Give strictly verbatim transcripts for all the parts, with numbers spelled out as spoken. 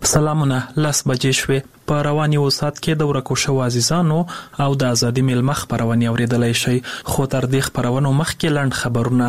سلامونه لاس بجې شوې په رواني وسات کې د ورکو شو عزیزانو او د ازادي میل مخ پرونی اوریدلای شي خو تر دې خبرونو مخکې لاند خبرونه.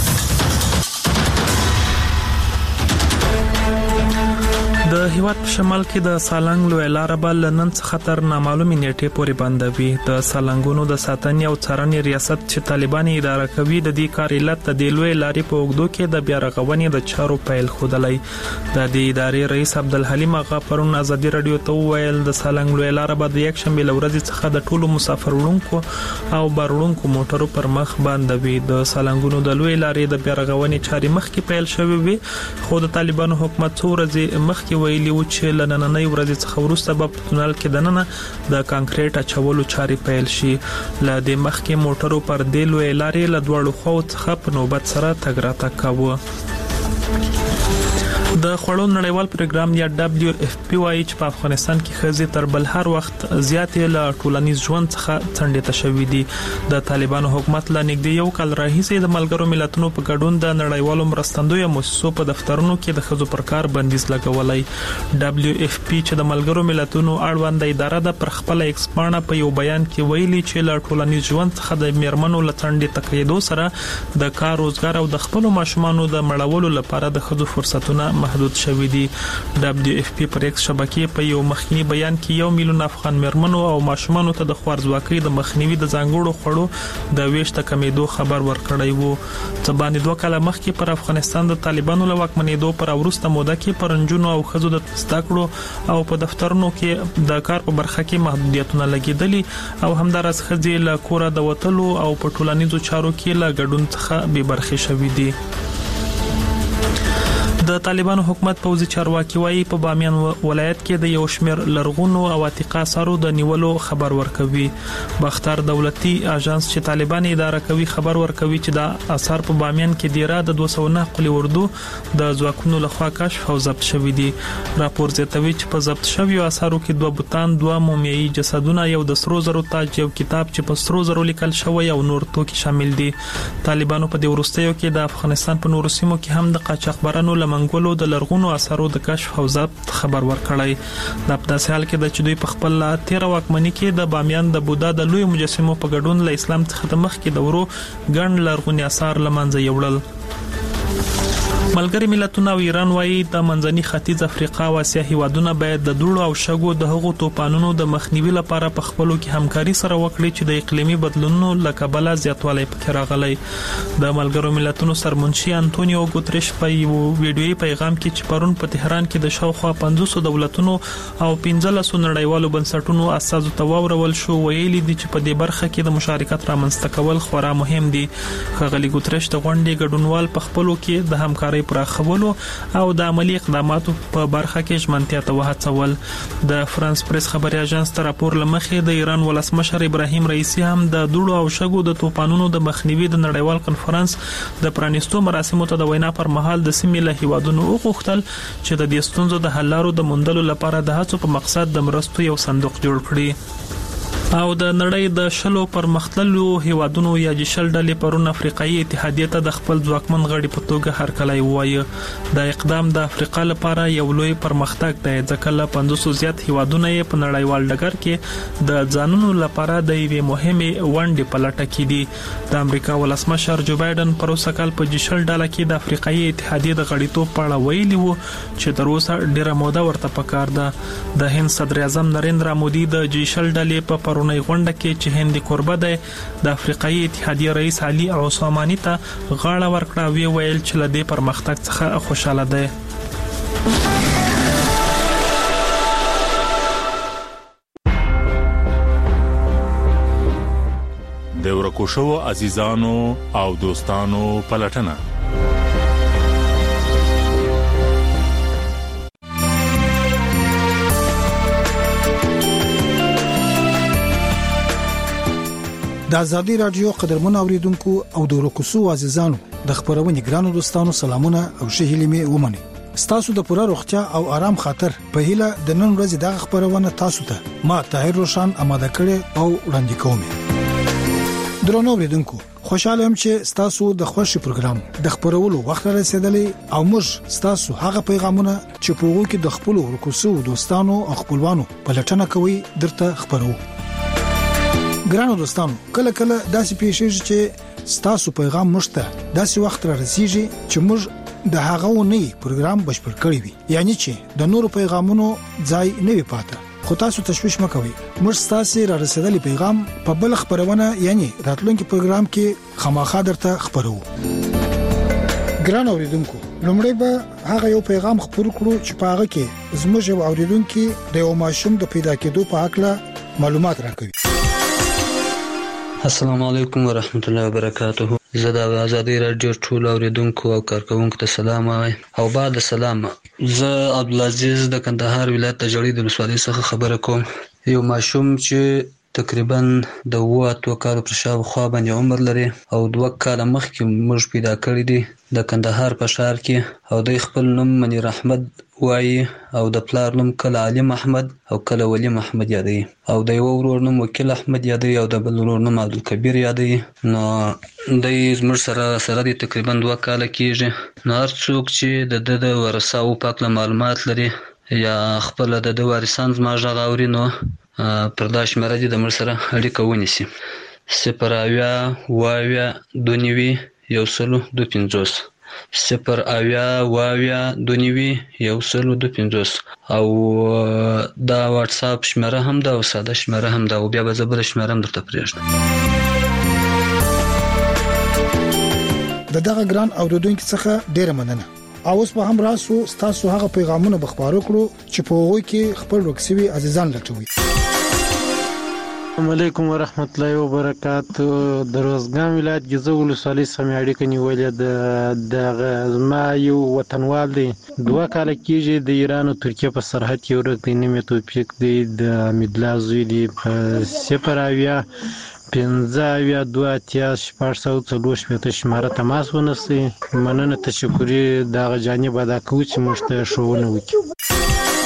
د هیواد په شمال کې د سالنګ لوی لار بل نن خطر نامعلومه نیټه پورې بندوي. د سالنګونو د ساتنې او څارنې ریاست چې طالبان اداره کوي د دې کار علت د لوی لارې په اوګدو کې د بیا رغونې د چارو پیل خودلای. د دې ادارې رئیس عبدالحلیم اغا پرون ازادي رادیو ته ویل د سالنګ لوی لار به د یک شنبه ورځ څخه د ټولو مسافر وړونکو او بارونکو موټرو پر مخ بندوي. د سالنګونو د لوی لارې د بیا رغونې چاري مخ کې پیل شوې وي خو د طالبانو حکومت څو ورځې مخ کې ویلي و چې لنننۍ ورځ څخه وروسته به په تونل کې دننه د کانکریټ اچولو چاري پیل شي. ل دې مخ کې موټرو پر د لوی لارې له دوړو خو څخه په نوبت سره تګ راتګ کاوه. د خړو نړیوال پروګرام یا دبليو اف پی وايي چې په افغانستان کې خزي تر بل هر وخت زیاتې له ټولنیز ژوند څخه څنډه تشوي دي. د طالبانو حکومت لا نږدې یو کال راهیسې د ملګرو ملتونو په ګډون د نړیوالو مرستندوی مؤسسو په دفترونو کې د خزو پر کار بندیز لګولای. دبليو اف پی چې د ملګرو ملتونو اړوند اداره د پر خپل ایکسپانه په یو بیان کې ویلي چې له ټولنیز ژوند څخه د میرمنو له څنډې تقیدو سره د کار روزګار او د خپل ماشومانو د مړولو لپاره د خزو فرصتونه محدود شوي دي. دبليو اف پی پر ایکس شبکې په یو مخکنی بیان کې یو میلیون افغان میرمنو او ماشومانو ته د خوارځواکۍ د مخنیوي د ځانګړو خړو د ویش د کمیدو خبر ورکړی وو. ځبانې دوه کاله مخکې پر افغانستان د طالبانو له واکمنېدو پر وروسته موده کې پرنجونو او خزو د زدهکړو او په دفترونو کې د کار په برخه کې محدودیتونه لګیدلي او همدارس خزي له کوره د وټلو او په ټولنیزو چارو کې له ګډون څخه به برخه شوي دي. د طالبانو حکومت پوځي چارواکي وايي په بامیان ولایت کې د یو شمېر لرغونو او عتیقه آثارو د نیولو خبر ورکوي. بختر دولتي اژانس چې طالبان اداره کوي خبر ورکوي چې د آثار په بامیان کې ډیره د دوه سوه نه قلی اردو د ځواکونو لخوا کشف او ضبط شوی دي. راپور زیاتوي چې په ضبط شوی آثارو کې دوه بوتان، دوه مومیایي جسدونه، یو د سرو زرو تاج، یو کتاب چې په سرو زرو لیکل شوی او نور توکي شامل دي. طالبانو په دې وروستیو کې د افغانستان په نورو سیمو کې هم د قاچاقبرانو منګولو د لرغونو آثارو د کشف او ضبط خبر ورکړی. د پداسې حال کې د چې دوی په خپل تیر واکمنۍ کې د بامیان د بودا د لوی مجسمو په ګډون له اسلام څخه د مخ کې د ورو ګڼ لرغوني آثار لمنځه یوړل. ملګری ملتونه او ایران وايي د منځني ختیځ افریقا او اسیا هیوادونه باید د دوړو او شګو د هغو توپانونو د مخنیوي لپاره په خپلو کې همکاري سره وکړي چې د اقلیمي بدلونونو لکبله زیاتوالی پکې راغلی. د ملګرو ملتونو سرمنشي انټونیو ګوتریش په یو ویډیويي پیغام کې چې پرون په تهران کې د شاوخوا پنځوس دولتونو او پنځلس نړیوالو بنسټونو اساسو ته واورول شو ویلي دي چې په دې برخه کې د مشارکت رامنځته کول خورا مهم دي. ښاغلي ګوتریش د غونډې ګډونوال په خپلو کې د همکارۍ پراخولو او د عملی اقداماتو په برخه کې ژمنتیا ته وهڅول. د فرانس پریس خبري اژانس ته راپور لمخې د ایران ولسمشر ابراهیم رئیسی هم د دوړو او شګو د توپانونو د مخنیوي د نړیوال کنفرانس د پرانیستو مراسمو ته د وینا پر مهال د سیمې له هیوادونو وغوښتل چې د دې ستونزو د حل لارو د موندلو لپاره د هڅو په مقصد د مرستو یو صندوق جوړ کړي. او د نړۍ د شلو پرمختللو هیوادونو یا جشل ډلې پرون افریقایي اتحادیه ته د خپل ځواکمن غړي په توګه هرکلی وایي. د اقدام د افریقا لپاره یو لوی پرمختګ دی ځکه له پنځوس زیات هیوادونه یې په نړیوال ډګر کې د ځانونو لپاره د یوې مهمې ونډې په لټه کې دي. د امریکا ولسمشر جو بایدن پر اوسه کال په جشل ډله کې د افریقایي اتحادیه د غړیتوب په اړه ویلي وو چې تر اوسه ډیره موده ورته پکار ده. د هند صدر اعظم نریندرا مودي د جشل ډلې په پرونی غونډه کې چې هند کوربه دی د افریقایي اتحادیه رئیس علي عثماني ته غاړه ورکړه وی ویل چې له دې پرمختګ څخه خوشاله دی. د ورکو شو عزیزانو او دوستانو پلټنه د ازادي رادیو قدرمن اوریدونکو او د ورکوسو عزیزانو د خبرونې ګرانو دوستانو سلامونه او ښه هیلې مې ومني. ستاسو د پوره روغتیا او آرام خاطر په هیله د نن ورځې د خبرونه تاسو ته ما طاهر روشان آماده کړي او وړاندې کوم. درنو اوریدونکو خوشاله هم چې تاسو د خوښي پروګرام د خبرولو وخت رسیدلی او موږ تاسو هغه پیغامونه چې په وګړو کې د خپل ورکوسو دوستانو او خپلوانو په لټنه کوي درته خبرو. ګرانو دوستانو، کله کله داسې پیښیږي چې تاسو پیغام مشته داسې وخت را رسیږي چې موږ د هغه ونی پروګرام بشپړ کړی وي، یعنی چې د نورو پیغامونو ځای نه وي پاتې. خو تاسو تشویش مکوئ، موږ تاسو را رسیدلی پیغام په بل خبرونه یعنی راتلونکي پروګرام کې خامخا درته خبرو. ګران اوریدونکو، لومړی به هغه یو پیغام خبرو کړو چې په هغه کې زموږ یو اوریدونکو د یو ماشوم د پیدا کېدو په اړه معلومات راکوي. السلام علیکم ورحمت الله وبرکاته. زه د آزادۍ رادیو ټول اوریدونکو او کارکونکو ته سلام وایم. او بعد سلام، زه عبدالعزیز د کندهار ولایت د جړی د ولسوالۍ څخه خبره کوم. یو ماشوم چې تقریبا د اوه اتو کالو پر شاوخوا باندې عمر لري او دوه کاله مخکې موږ پیدا کړی دی د کندهار په ښار کې، او د خپل نوم منیر احمد وایي او د پلار نوم کله علي محمد او کله ولی محمد یادوي، او د یو ورور نوم وکیل احمد یادوي او د بل ورور نوم عبدالکبیر یادوي. نو د زموږ سره سره د تقریبا دوه کاله کېږي. نو هر څوک چې د د د ورثاو په اړه معلومات لري یا خپل د د وارثان زما غږ اوري، نو پر دا شمېره دې د موږ سره اړیکه ونیسي. صفر اویا اوه اویا دوه نوي یو سلو دوه پنځوس صفر اویا اوه اویا دوه نوي یو سلو دوه پنځوس. او دا واتس اپ شمېره هم ده او ساده شمېره هم ده، او بیا به زه بله شمېره هم درته پرېږدم. د دغه ګران اوریدونکو څخه ډیره مننه. او اوس به هم راسو تاسو هغه پیغامونه بخبارو کړو چې په وګړو کې خپل رکسوي عزیزان لټوي. السلام علیکم ورحمت الله وبرکاته. د روزګان ولایت ګیزو ولسوالۍ سمې اړیکه نیولې د د زما یو وطنوال دی، دوه کاله کېږي د ایران او ترکیه په سرحد کې ورک دی، نوم یې توفیق دی، د حمیدالله زوی دی. په صفر اویا پنځه اویا دوه اتیا شپږ سوه څلور شپېته شماره تماس ونیسئ. مننه، تشکري دغه جانب ادا کوو چې موږ ته ښوونه وکړي.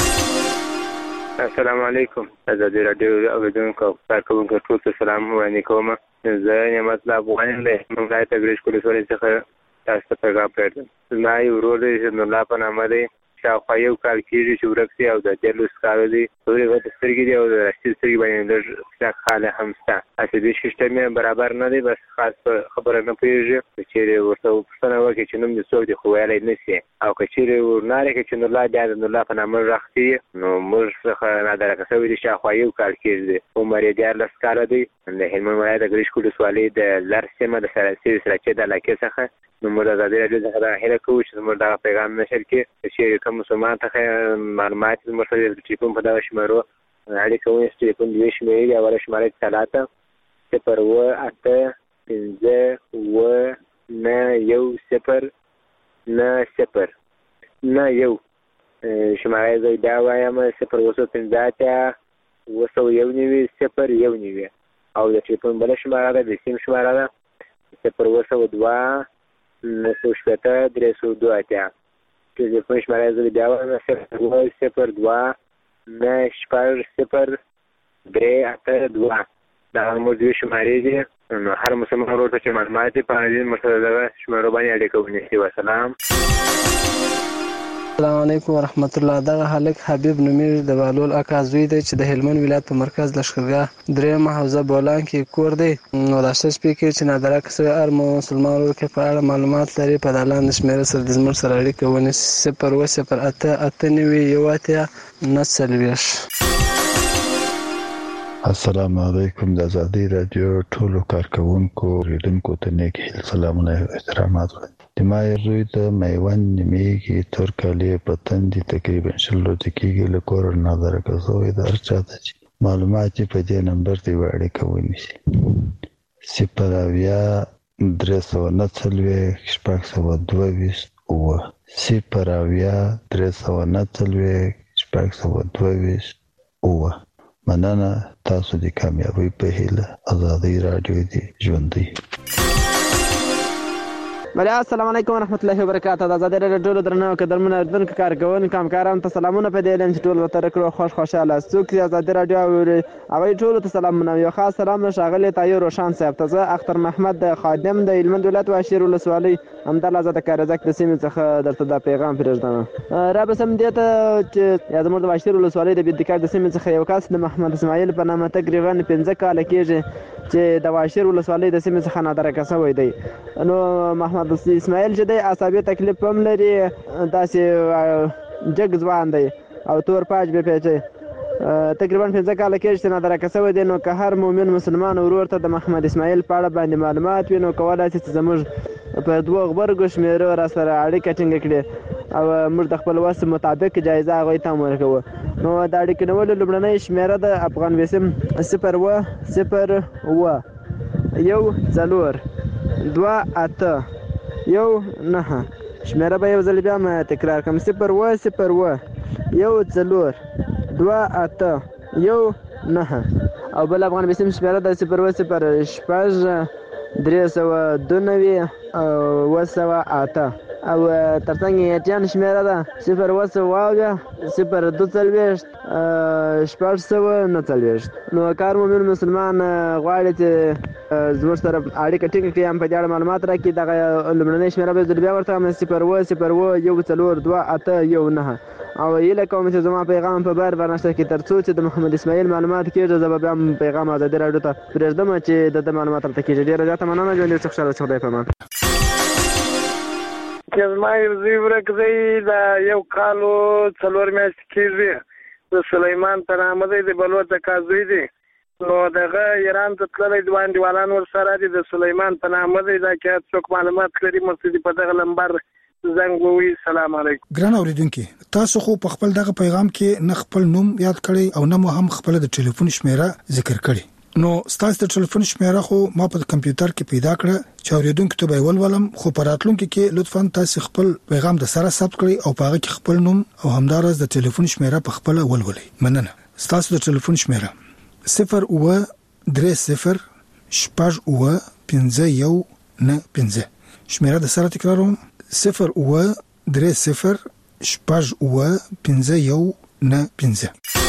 السلام علیکم. آزادۍ رادیو اوریدونکو او کارکونکو ټول ته سلام وړاندې کوم. زه نعمت الله افغان یم له منګای تګریش ولسوالۍ څخه تاسو ته پیغام پرېږدم. زما یو ورور دی چې نورالله په نامه دی، شاوخوا یو کال کېږي چې ورک دی او د دیارلس کاله دی. تورې غټې سترګې دي او د راستي سترګې باندې لږ کلک خاله هم شته. عصبي سیسټم یې برابر نه دی، بس خاص خبره نه پوهېږي. که چېرې ورته پوښتنه وکړي چې نوم دې څوک دی، خو ویلی نه شي. او که چېرې ورنارې کړي چې نورالله بیا د نورالله په نامه غږ کېږي، نو موږ څخه نادرکه شوی دی. شاوخوا یو کال کېږي دی، عمر یې دیارلس کاله دی. د هلمند ولایت د ګرشک ولسوالۍ د لر سیمه د سراسري سراچې د علاقې څخه. نو موږ د آزادۍ راډیو څخه دا هیله کوو چې زموږ دغه پیغام نشر کړي. که چېرې کوم مسلمان ته معلومات زموږ سره د ټلیفون په دغه شمېرو اړیکه ونیسي. ټلیفون دوې شمېرې دي. اوله شمېره طلاته صفر اوه اته پنځه اوه نه یو صفر نه صفر نه یو. شمېره یې زه بیا وایم صفر اوه سوه پنځه اتیا اوه سوه یو نوي صفر یو نوي. او د ټلیفون بله شمېره ده، د سیم شمېره ده صفر اوه سوه دوه نه سوه شپېته درې سوه دوه اتیا. ټلیفون شمېره یې زه بیا وایم صفر اوه صفر دوه نه شپږ صفر درې اته دوه. دا زموږ دوې شمېرې دي. نو هر مسلمان ورور ته چې معلومات دي په دې موږ سره دغه شمېرو باندې اړیکه ونیسي. وسلام. السلام علیکم ورحمت الله. دغه هلک حبیب نومیږي، د بهلول اکا زوی دی چې د هلمند ولایت په مرکز لښکرګاه درېیمه حوزه بولان کې کور دی. نو دا ښه شپې کې چې نادرکه شوی هر مسلمان ورور کې په اړه معلومات لري په دا لاندې شمېره سره د زموږ سره اړیکه ونیسي. صفر اوه صفر اته اته نوي یو اتیا نه څلوېښت. السلام علیکم. د آزادۍ راډیو ټولو کارکونکو اوریدونکو ته نیک هیل سلامونه او احترامات. د ما زوی د میوند نیمېږي، تور کالي په تندي، تقریبا شل ورځې کېږي له کوره نادرکه شوی. د هر چا ته چې معلومات یې په دې نمبر ته یوه اړیکه ونیسي. صفر اویا درې سوه نه څلوېښت شپږ سوه دوه ویشت اووه. صفر اویا درې سوه نه څلوېښت شپږ سوه دوه ویشت اووه. مننه، تاسو د کامیابۍ په هیله. آزادۍ راډیو دې ژوندۍ. بله السلام علیکم ورحمت الله وبرکاته. د ازادي راډیو ټولو درنو قدرمنو اردونکو کارکوونکو همکارانو ته سلامونه په دې لیم چې ټول ورته کړو خوش خوشاله څوک چې ازادي راډیو اوري هغوی ټولو ته سلامونه. یو خاص سلام له ښاغلي طاهر روشان صاحب ته. زه اختر محمد د خادم د هلمند ولایت واشیر ولسوالۍ همدلته د کارزک د سیمې څخه درته دا پیغام پرېږدم. را به سم دې ته چې یا زموږ د واشیر ولسوالۍ د بېدکار د سیمې څخه یو کس د محمد اسماعیل په نامه تقریبا پنځه کاله کېږي چې د واشیر ولسوالۍ د سیمې څخه نادرکه شوی دی. نو محمد اسماعیل چې دی عصبي تکلیف هم لري، داسې جګ ځوان دی او تور پاج به پیچي. تقریبا پنځه کاله کېږي چې نادرکه شوی دی. نو که هر مؤمن مسلمان ورور ته د محمد اسماعیل په اړه باندې معلومات وي نو کولی شي چې زموږ په دوه غبرګو شمېرو را سره اړیکه ټینګه کړي او موږ د خپل وس مطابق جایزه هغوی ته هم ورکوو. نو د اړیکې نیولو لومړنۍ شمېره د افغان وسیم صفر اوه صفر اوه یو څلور دوه اته یو نهه. شمېره به یو ځل بیا هم تکرار کړم: صفر اوه صفر اوه یو څلور دوه اته یو نهه. او بل افغان وسیم شمېره د صفر اوه صفر شپږ درې سوه دوه نوي اوه سوه اته. او ترڅنګ یې ایټیان شمېره ده صفر اوه سوه اویا صفر دوه څلوېښت شپږ سوه نه څلوېښت. نو کار مومن مسلمان غواړي چې زموږ سره اړیکه ټینګه کړي، هم په دې اړه معلومات راکړي. دغه لومړنۍ شمېره به زه بیا ورته وایم: صفر اوه صفر اوه یو څلور دوه اته یو نهه. او هیله کوم چې زما پیغام په بار برنامه کې تر څو چې د محمد اسماعیل معلومات کېږي زه به بیا هم پیغام ازادي راډیو ته پرېږدم چې د ده معلومات هلته کېږي. ډېره زیاته مننه. ژوند دې خوشحاله اوسه. خدای پامان. چې زما زوی ورک دی، دا یو کال و څلور میاشتې کېږي. د سلیمان په نامه دی، د بلوڅ د کازوی دی. نو دغه ایران ته تللی دوه انډیوالان ورسره دي. د سلیمان په نامه دی. دا که څوک معلومات لري مرسي په دغه لمبر زنګ ووهي. سلام علیکم. ګران اورېدونکي، تاسو خو په خپل دغه پیغام کې نه خپل نوم یاد کړی او نه مو هم خپل د ټلیفون شمېره ذکر کړی. نو ستاسو د ټلیفون شمېره خو ما په کمپیوټر کې پیدا کړه چې اورېدونکو ته به ولولم، خو په راتلونکي کې لطفاً تاسو خپل پیغام د سره ثبت کړئ او په هغه کې خپل نوم او همدارس د ټلیفون شمېره په خپل ولولئ. مننه. ستاسو د ټلیفون شمېره صفر اوه درې صفر شپږ اوه پنځه یو نه پنځه. شمېره د سره تکراروم: صفر اوه درې صفر شپږ اوه پنځه یو نه پنځه.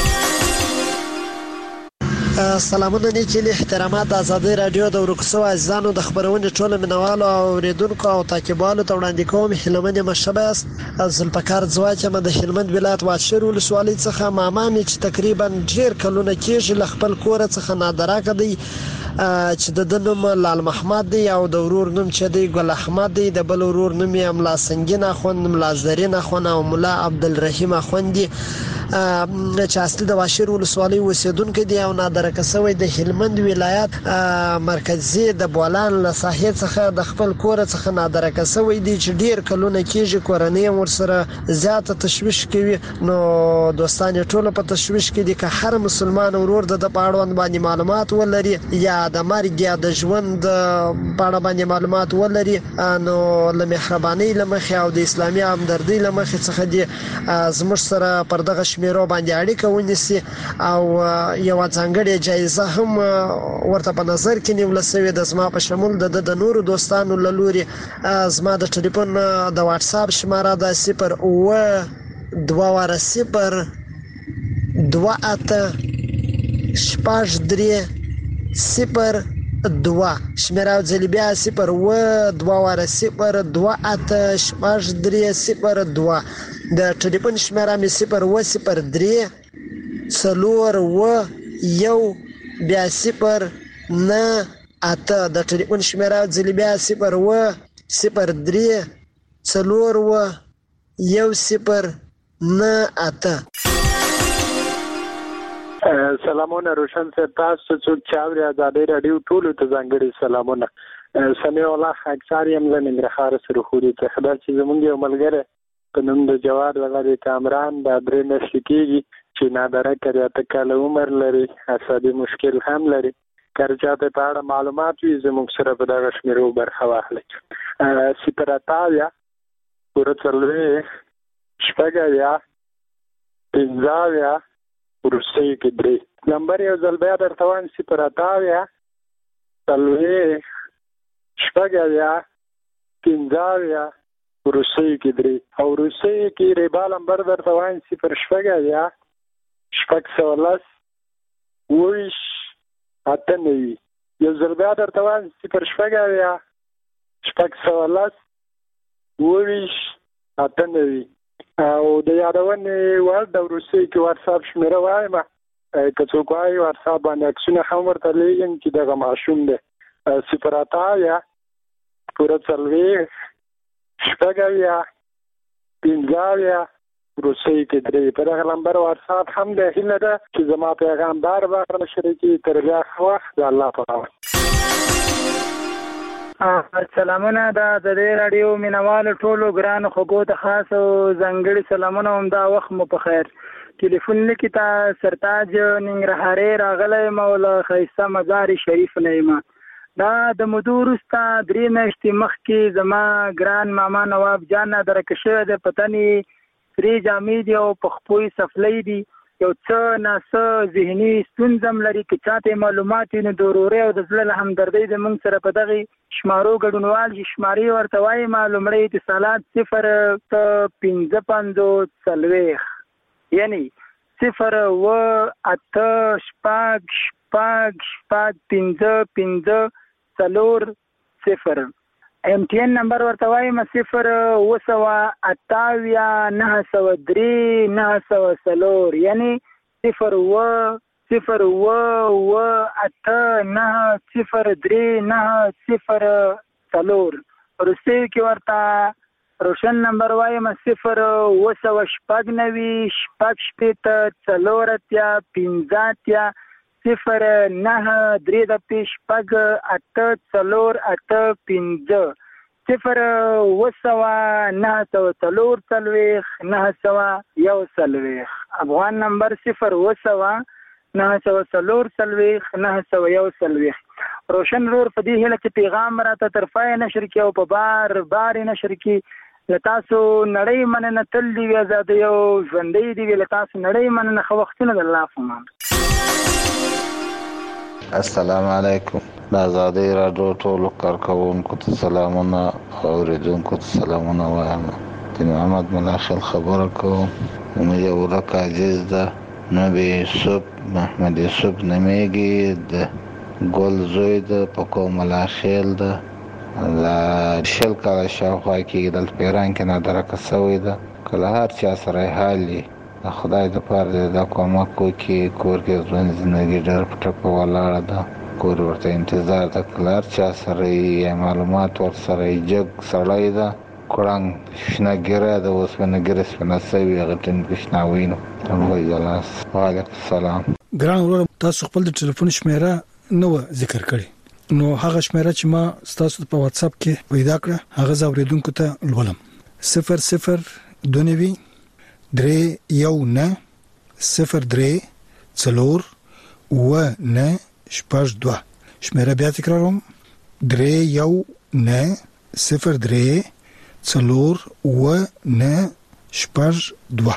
سلامونه نیکیلي احترامات. د ازادي راډیو د ورکسو عزیزانو د خبرونې ټولو مینوالو او اوریدونکو او تعقیبوالو ته وړاندې کوم هیلهمن یم ښه یاست. ذوالفقار ځواک یم د هلمند ولایت واشیر ولسوالۍ څخه. ماما مې چې تقریبا ډېر کلونه کېږي له خپل کوره څخه نادراکه دی چې د ده نوم لال محمد دی او د ورور نوم چې دی ګل احمد دی. د بل ورور نوم یې ملا سنگین اخوند، ملا زرین اخوند او ملا عبدالرحیم اخوند دی چې اصلي د واشیر ولسوالۍ اوسېدونکی دی او نادرکه شوی د هلمند ولایت مرکزي د بولان له ساحې څخه د خپل کوره څخه نادرکه شوی دی چې ډېر کلونه کېږي. کورنۍ هم ورسره زیاته تشویش کوي. نو دوستان یې ټوله په تشویش کې دي. که هر مسلمان ورور د ده په اړوند باندې معلومات ولري یا د مرګ یا د ژوند په اړه باندې معلومات ولري نو له مهربانۍ له مخې او د اسلامي همدردۍ له مخې څخه دي زموږ سره پر دغه شمیرو باندې اړیکه ونیسي او یو ځانګړې جایزه هم ورته په نظر کې نیول شوې ده زما په شمول د د نورو دوستانو له لوري. زما د ټلیفون د واتس اپ شماره ده صفر اوه دوه واره صفر دوه اته شپږ درې صفر دوه. شمېره ځلې بیا صفر اوه دوه واره صفر دوه اته شپږ درې صفر دوه. د ټلیفون شمېره مې صفر اوه صفر درې څلور اوه یو بیا صفر نه اته. د ټلیفون شمېره ځلې بیا صفر اوه صفر درې څلور اوه یو صفر نه اته. سلامونه روشن صاحب، تاسو څوک چې اوري ازادي راډیو ټولو ته ځانګړي سلامونه. سمیع الله خاکسار یم له ننګرهار سره خوري ته خبر چې زمونږ یو ملګری په نوم د جواد ولادي کامران د درې میاشتې کېږي چې نادرکه دی، اته کاله عمر لري، عصبي مشکل هم لري. که چاته په اړه معلومات وي زموږ سره په دغه شمیرو برخه واخلئ: صفر اته اویا پوره څلوېښت شپږ اویا پنځه اویا وروستۍ کې درې. نمبر یو ځل بیا درته وایم: صفر اته اویا څلوېښت شپږ اویا پنځه اویا روسي کې درې او روسي کې ریبا نمبر درته وایم صفر شپږ اویا شپږ سوه لس اوه ویشت اته نوي یو ځل بیا درته وایم صفر شپږ اویا شپږ سوه لس اوه ویشت اته نوي او د یادونې وړ د روسي کې واتساپ شمېره وایم که څوک وایي واتساپ باندې عکسونه هم ورته لیږم چې دغه ماشوم دی صفر اته اویا پوره څلوېښت شپږ اویا پنځه اویا روسي کې درې په دغه نمبر واتساپ هم دی. هیله ده چې زما پیغام بار بار شریکي تر بیا ښه وخت د الله په امان. سلامونه د ازادۍ راډیو مینوالو ټولو ګرانو خوږو ته خاص او ځانګړي سلامونه هم دا وخت مو په خیر. ټلیفون لیکي ته سرتاج ننګرهاري راغلی یم او له ښایسته مزار شریف نه یم. دا د مودو وروسته درې میاشتې مخکې زما ګران ماما نواب جان درکه شوی دی. په تن یې سرې جامې دي او په خپو یې سفلۍ دي. یو څه ناڅه ذهني ستونزه هم لري. که چاته معلومات وي نو د ورورۍ او د زړه له همدردۍ د موږ سره په دغې شمارو ګډونوال شي. شمارې ورته وایم لومړی اتصالات صفر پنځه پنځوس څلوېښت یعنې صفر اوه اته شپږ شپږ شپږ پنځه پنځه څلور صفر. ایم ټي این نمبر ورته وایم صفر اوه سوه اته اویا نهه سوه درې نهه سوه څلور یعنې صفر اوه صفر اوه اوه اته نهه صفر درې نهه صفر څلور. روسي کې ورته روشن نمبر وایم صفر اوه سوه شپږ نوي شپږ شپېته څلور اتیا پنځه اتیا صفر نهه درې دپې شپږ اته څلور اته پنځه صفر اوه سوه نهه سوه څلور څلوېښت نهه سوه یو څلوېښت. افغان نمبر صفر اوه سوه نهه سوه څلور څلوېښت نهه سوه یو څلوېښت. روشن رور په دې هیله چې پیغام راته تر پایه نشر کړي او په بار بار یې نشر کړي. له تاسو نړۍ مننه، تل دې وي ازادۍ او ژوندۍ دې وي. له تاسو نړۍ مننه، ښه وختونه د الله په امان. السلام علیکم. د ازادۍ راډیو ټولو کارکوونکو ته سلامونه او اورېدونکو ته سلامونه وایم. د محمد ملاخیل خبره کوم. زموږ یو ورک عزیز ده نبی یوسف محمد یوسف نومیږي. د ګل زوی ده په کوم ملاخیل ده له شل کاله شاوخوا کېږي دلته په ایران کې نادرکه سوی ده. که له هر چا سره یې حال وي د خدای دپاره دې دا کومک وکړي. کور کې ژوند زندګي ډېر په ټپه ولاړه ده. کور ورته انتظار ده. که له هر چا سره یې معلومات ورسره یې جګ سړی ده کړنګ شنه ګیره ده اوسپنه ګیره سپنه سوي هغه ټینګ شنه وینو. وعلیکم السلام. ګران ورور تاسو خپل د ټلیفون شمیره نو ذکر کړی نو هغه شمیره چې ما تاسو په واتس اپ کې پیدا کړه هغه زاوریدونکو ته لولم صفر صفر دوه نوي درې یو نه صفر درې څلور اوه نه شپږ دوه. شمیره بیا تکراروم درې یو نه صفر درې څلور اوه نه شپږ دوه.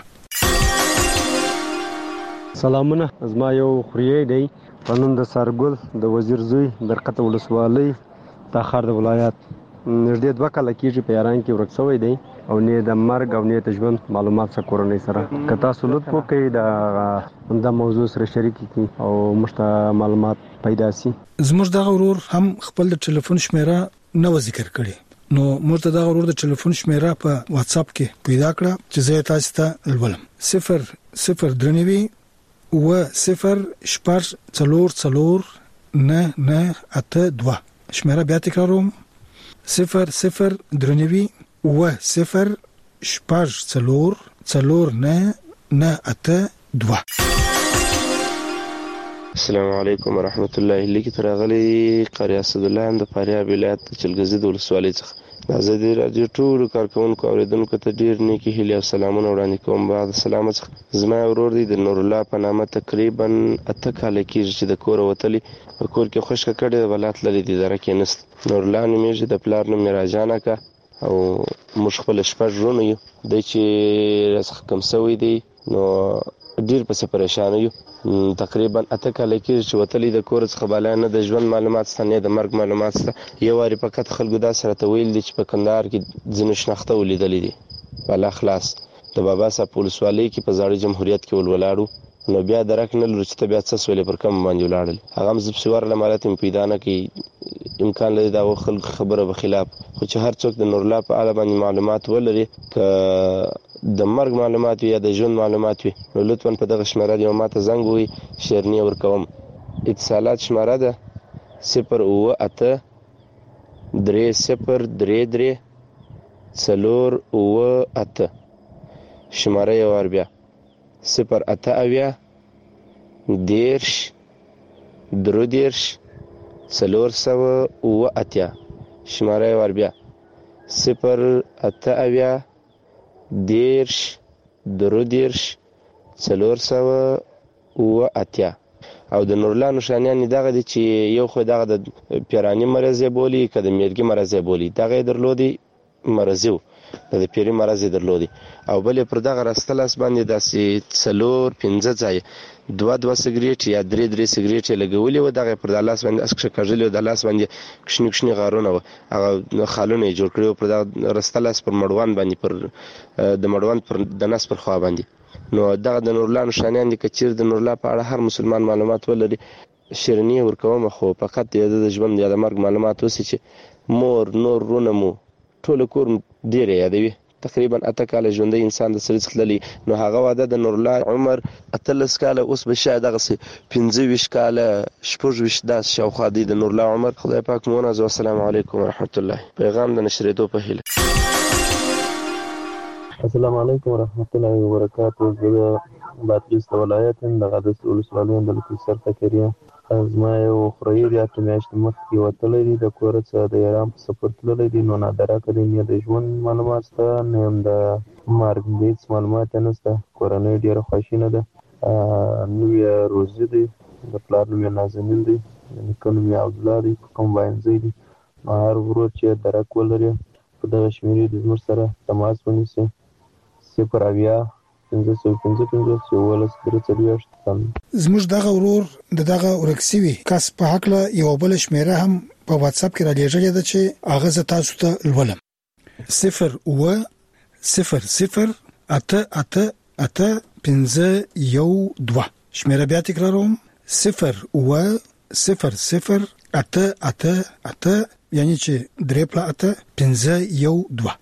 سلامونه. زما یو خوریی دی قانون د سارګل د وزیر زوی درقته ولسوالۍ تاخر د ولایت نږدې دوه کاله کېږي په ایران کې ورک شوی دی او نه د مرګ او نه د ژوند معلومات سره کورنۍ سره که تاسو لطف وکړئ د دا موضوع سره شریک کړئ او موږ ته معلومات پیدا شي. زموږ دغه ورور هم خپل د ټلیفون شمیره نو ذکر کړي نو موږ ته دغه ورور د ټلیفون شمیره په واتس اپ کې پیدا کړه چې زه تاسو ته لولم صفر صفر درې نوي و صفر شپږ څلور څلور نه نه اته دوه. شمیره بیا تکراروم صفر صفر درې نوي و صفر شپږ څلور څلور نه نه اته دوه. السلام علیکم ورحمت الله. لیکي ترغلي قاری اسد الله هم د فاریاب ولایت چلګزي د ولسوالۍ څخه د ازادۍ راډیو ټولو کارکوونکو اوریدونکو ته ډیر نیکی هیلې او سلامونه وړاندې کوم. بعد سلام څخه زما ورور دی د نور الله په نامه تقریبا اته کاله کېږي چې د کور وتلی په کور کې خوشکه کړي د ولات لري د اداره کې نست. نور الله نومیږي د پلار نوم راجانه کا او موږ خپل شپږ ورونه یو د چې رزق کم سوی دی نو ډیر پسې پریشان یو. تقریبا اته کاله کېږي چې وتلی د کور څخه بالا نه د ژوند معلومات شته نه د مرګ معلومات شته. یو وارې فقط خلکو دا سره ته ویل دي چې په کندهار کې ځینو شناخته ولیدلې دي بالا خلاص د بابا صاحب ولسوالۍ کې په زاړه جمهوریت کې ولولاړو. نو بیا درک نه لرو چې ته بیا څه سولې پر کم باندې ولاړل. هغه هم زه پسې ورله مالت مې پیدا نه کوي امکان لري دا خلک خبره به خلاف. خو چې هر څوک د نورالله په اړه باندې معلومات ولري که د مرګ معلومات وي یا د ژوند معلومات وي نو لطفا په دغه شمېره یو ماته زنګ ووهي شیرني ورکوم. اتصالات شمېره ده صفر اووه اته درې صفر درې درې څلور اووه اته. شمېره یو وار بیا صفر اته اویا دېرش درې دېرش څلور سوه اووه اتیا. شمېره یې ور بیا صفر اته اویا دېرش درې دېرش څلور سوه اووه اتیا. او د نورالله نښانیان دغه دي چې یو خو دغه د پیراني مرض یې بولي که د میرګي مرض یې بولي دغه یې درلودي مرضي و د پیري مرض یې درلودي. او بل یې پر دغه راسته لاس باندې داسې څلور پنځه ځایه دوه دوه سګرېټ یا درې درې سګرېټ یې لګولي وو. دغه یې پر د لاس باندې اسکشه کږلي وو د لاس باندې کشني کشني غارونه وو هغه خالونه یې جوړ کړي وو پر دغه راسته لاس پر مړوند باندې پر د مړوند پر د نس پر خوا باندې. نو دغه د نورالله نښانیان دي که چیرې د نورالله په اړه هر مسلمان معلومات ولري شیرني یې ورکوم. خو فقط د د ژوند یا د مرګ معلومات اوسي چې مور نور رونه مو ټول کور ډېر یادوي. تقریبا اته کاله ژوندی انسان د سړي څخه تللی نو هغه واده د نورالله عمر اتلس کاله اوس به شاید دغسې پنځه ویشت کاله شپږ ویشت داسې شاوخوا دی د نورالله عمر. خدای پاک مو ونازوي. السلام علیکم ورحمت الله. پیغام د نشرېدو په هیله. السلام علیکم ورحمت الله وبرکاته. زه د بادغیس د ولایت یم د قادس ولسوالۍ یم د لکیسر فقیر یم. زما یو خوریی دی اته میاشتې مخکې وتلی دی د کوره څخه د ایران په سفر تللی دی. نو نادراکه دی نه د ژوند معلومات شته نه هم د مرګ هېڅ معلومات یې نشته. کورنۍ ډېره خواشینه ده. نوم یې روزي دی د پلار نوم یې نازنین دی د نیکه نوم یې عبدالله دی په کمباینځی دی. نو هر ورور چې درک ولري په دغه شمېرې د زموږ سره تماس ونیسي صفر اویا پنځه سوه پنځه پنځوس یولس درې څلوېښت. زموږ دغه ورور د دغه ورک شوي کس په هکله یوه بله شمېره هم په واتساپ کې رالیږلې ده چې هغه زه تاسو ته لولم. صفر اووه صفر صفر اته اته اته پنځه یو دوه. شمېره بیا تکراروم صفر اووه صفر صفر اته اته اته یعنی چې درې پله اته پنځه یو دوه.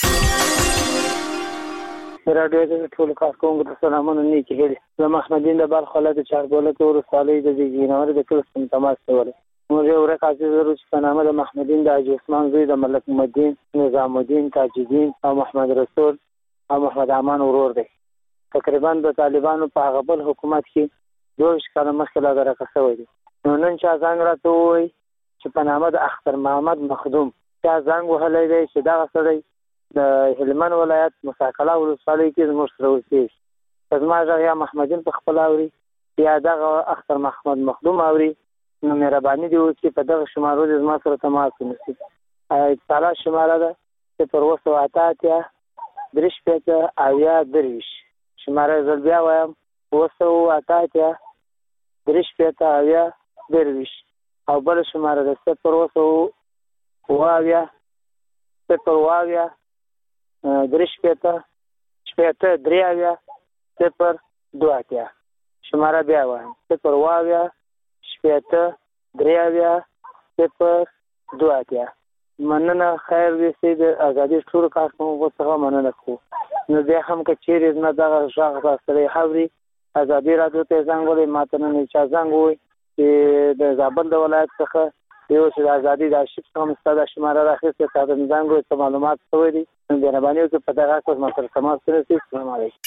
راډیو د ټولو کارکوونکو ته سلامونه نیکې هیلې. زه محمدین د بلخ ولایت د چاربولک ولسوالۍ د زیږینور د کلي څخه تماس کولی. موږ یو ورک عزیز لرو چې په نامه د محمدین د حاجي عثمان زوی د ملک محمدین نظام الدین تاجالدین او محمد رسول او محمد امان ورور دی. تقریبا د طالبانو په هغه بل حکومت کې دوه ویشت کاله مخکې لا درکه شوی دی. نو نن چا زنګ راته ووایي چې په نامه د اختر محمد مخدوم چا زنګ وهلی دی چې دغه سړی د هلمند ولایت مساکله ولسوالۍ کې زموږ سره اوسېږي. که زما غږ یا محمدین په خپله اوري یا دغه اختر محمد مخدوم اوري نو مهرباني دې وکړي په دغه شمارو دې زما سره تماس ونیسي. اتصالات شماره ده صفر اووه سوه اته اتیا درې شپېته اویا درویشت. شماره زه بیا وایم اووه سوه اته اتیا درې شپېته اویا درویشت. او بله شماره ده صفر اووه سوه اووه اویا صفر اووه اویا درې شپېته شپېته درې اویا صفر دوه اتیا. شماره بیا وایم صفر اووه اویا شپېته درې اویا صفر دوه اتیا. مننه. خیر ویسي د ازادي ټولو کارکوونکو څخه مننه کوو. نو بیا هم که چیرې زما دغه غږ تاسو سره اوري ازادي راډیو ته زنګ ووهئ. ما ته نن چا زنګ ووایي چې د زابل د ولایت څخه یو چې د ازادي د آرشیف څخه مو ستا دا شماره راخیستې تا ته مې زنګ ووایي څه معلومات شوی دي. نو مهرباني وکړئ په دغه اساس ما سره تماس ونیسئ. السلام علیکم.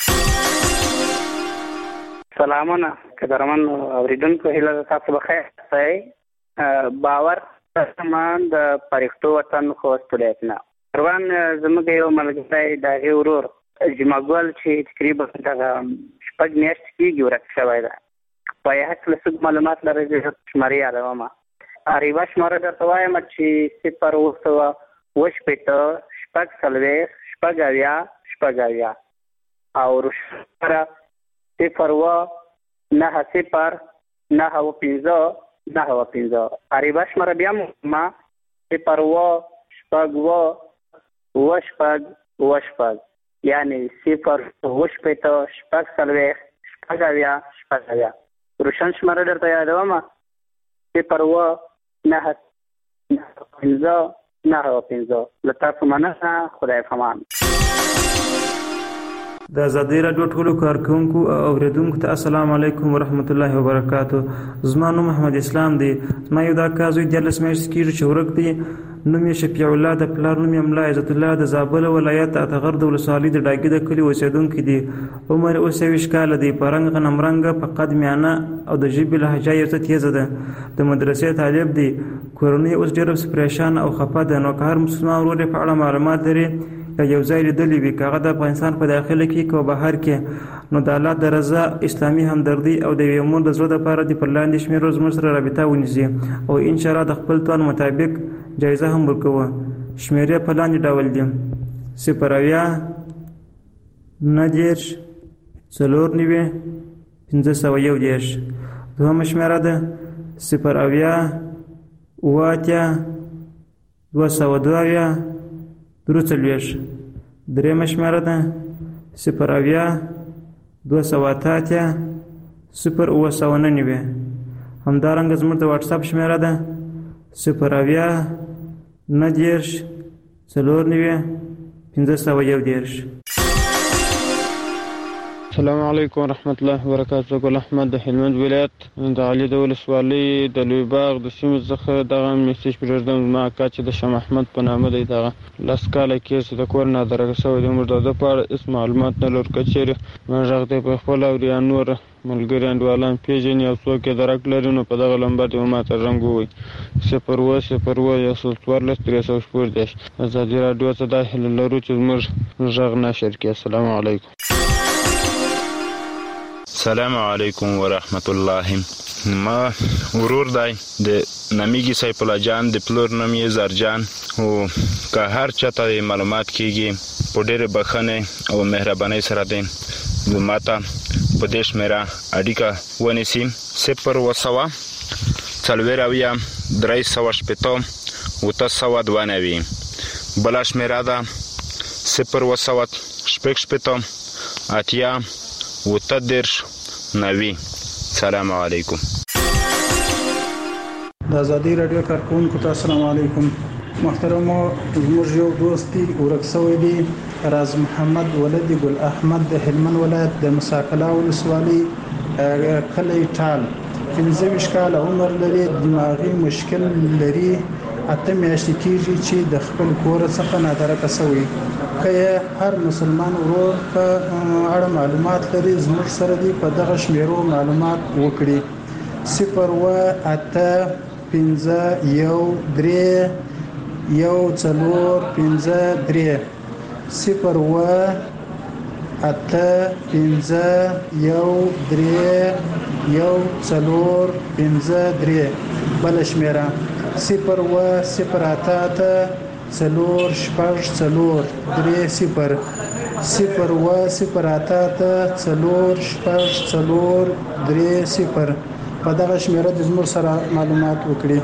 سلامونه قدرمن اورېدونکو، هیله ده تاسو بخیر اوسئ. باور سامان د پرښتو وطن خوست ولایت نه روان زموږ یو ملګری د هغې ورور جمعه ګل چې تقریبا دغه شپږ میاشتې کېږي ورک شوی ده. په یې هکله څه معلومات لرئ؟ زه شمارې یادومه. یوه شماره درته وایم چې صفر اووه سوه اووه شپېته شپږ څلوېښت شپږ اویا شپږ اویا او شماره صفر و نهه صفر نهه و پنځه نهه و پنځه. عربه شمېره بیا ما صفر و شپږ و اوه شپږ اوه شپږ، یعنې صفر اوه شپېته شپږ څلوېښت شپږ اویا شپږ اویا. روشن شمېره درته یادوم، صفر و نهه پنځه نهه و پنځه. له تاسو مننه، خدای پامان. د ازادۍ راډیو ټولو کارکونکو او اوریدونکو ته السلام علیکم ورحمت الله وبرکاتو. زما نوم محمد اسلام دی. زما یو دا کار زوی دیارلس میاشتې کېږي چې ورک دی. نوم یې شفیع الله، د پلار نوم یې ملا عزت الله، د زابل ولایت اتغر د ولسوالۍ د ډاګي د کلي اوسېدونکی دی. عمر اوس یویشت کاله دی. په رنګ غنم رنګه، په قد میانه او د ژبې لهجه یې څه تیزه ده. د مدرسې طالب دی. کورنۍ اوس ډېره پریشانه او خفه ده. نو که هر مسلمان ورور یې په اړه معلومات لري یا یو ځای لیدلی وي، که هغه د افغانستان په داخله کې که بهر کې، نو د الله د رضا، اسلامي همدردي او د یوې مور د زړه دپاره دې پر لاندې شمېرو زموږ سره رابطه ونیسي او انشاءالله د خپل توان مطابق جایزه هم ورکوه. شمېرې په لاندې ډول دي: صفر اویا نهه دېرش څلور نوي پنځه سوه یو دېرش. دوهمه شمېره ده صفر اویا اوه اتیا دوه سوه دوه اویا درې څلوېښت. درېیمه شمېره ده صفر اویا دوه سوه اته اتیا صفر اوه سوه نهه نوي. همدارنګه زموږ د واټساپ شمېره ده صفر اویا نهه دېرش څلور نوي پنځه سوه یو دېرش. السلام علیکم ورحمت الله وبرکاتہ. ګل احمد د هلمند ولایت د علي د ولسوالۍ د لوی باغ د سیمې څخه دغه میسج پرېږدم. زما اکا چې د شاه محمد په نامه دی، دغه لس کاله کېږي چې د کور نه درګه شوی دی. موږ د ده په اړه هېڅ معلومات نه لرو. که چېرې ما غږ دی په خپله اوري یا نور ملګري انډیوالان پېژني او څوک یې درک لري، نو په دغه نمبر دې ما ته زنګ ووایي: صفر اوه صفر اوه یو سل څوارلس درې سوه شپږ دېرش. ازادي راډیو ته دا هیله لرو چې زموږ غږ نشر کړي. السلام علیکم. السلام علیکم ورحمت الله. ما ورور دی د نامیږي سیف الله جان، د پلور نوم یې زرجان. او که هر چاته معلومات کېږي په ډېرې بښنې او مهربانۍ سره دی ما ته په دې شمېره اړیکه ونیسي: صفر اوه سوه څلوېښت اویا درې سوه شپېته اوته سوه دوه نوي. بله شمېره ده صفر اوه سوه شپږ شپېته اتیا اوته دېرش نوي. سلام علیکم. د ازادۍ راډیو کارکونکو ته السلام علیکم. محترمو، زموږ یو دوست دی ورک شوی دی، راز محمد ولد ګل احمد د هلمند ولایت د مساکلا ولسوالۍ کلی ټال. پنځه ویشت کاله عمر لري، دماغي مشکل لري. اته میاشتې کېږي چې د خپل کور څخه نادرکه شوی. که هر مسلمان ورور په اړه معلومات لري، زموږ سره دی په دغه شمیرو معلومات وکړي: صفر اوه اته پنځه یو درې یو څلور پنځه درې. صفر اوه اته پنځه یو درې یو څلور پنځه درې. بل شمیره صفر اوه صفر اته اته څلور شپږ څلور درې صفر. صفر اوه صفر اته اته څلور شپږ څلور درې صفر. په دغه شمیره د زموږ سره معلومات وکړي.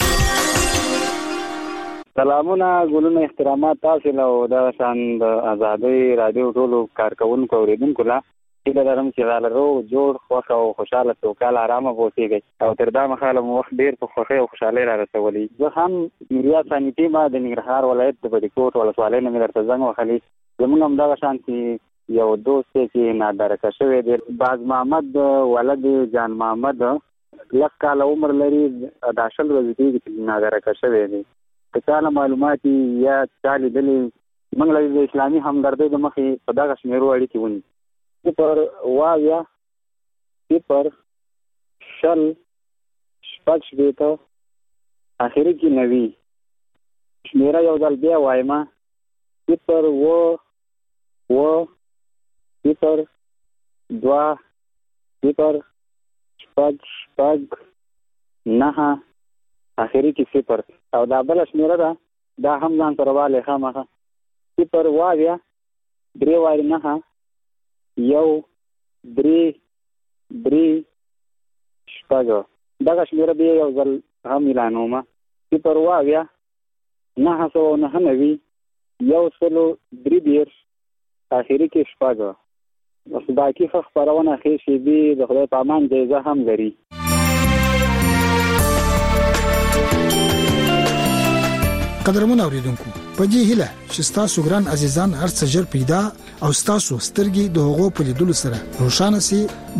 سلامونه، ګلونه، احترامات تاسو له او د شان د ازادۍ راډیو ټولو کارکونکو اوریدونکو له هیله لرم چې غاله روغ جوړ خوښ او خوشحاله سوکاله ارامه اوسېږئ او تر دا مهاله مو وخت ډېر په خوښۍ او خوشحالۍ را رسولی. زه هم نوریا ثاني ما د ننګرهار ولایت د بډیکوټ ولسوالۍ نه مې درته زنګ وهلی. زموږ همدغه شانتې یو دوست دی چې نادرکه شوی دی، باز محمد ولد جان محمد، لس کاله عمر لري. دا شل ورځې کېږي چې نادرکه شوی دی. که چا له معلومات یا چا لیدلي، موږ له د اسلامي همدردۍ د مخې په دغه شمېرو اړیکې ونیسو: صفر اوه اویا صفر شل شپږ شپېته اخري کې نوي. شمېره یو ځل بیا وایمه: صفر اوه اوه صفر دوه صفر شپږ شپږ نهه اخري کې صفر. او دا بله شمېره ده، دا هم ځان سره والې خامخه: صفر اوه اویا درې وارې نهه یو درې درې شپږ دغه شمېره بیا یو ځل هم اعلانومه صفر اووه اویا نهه سوه نهه نوي یو سلو درې دېرش اخري کې شپږ اوس باقي ښه خپرونه ښې شېبې د خدای په امان جایزه هم لري. قدرمن اوریدونکو په دې هیله چې تاسو ګران عزیزان هر څه ژر پیدا او تاسو سترګې د هغو په لیدلو سره روښانه سي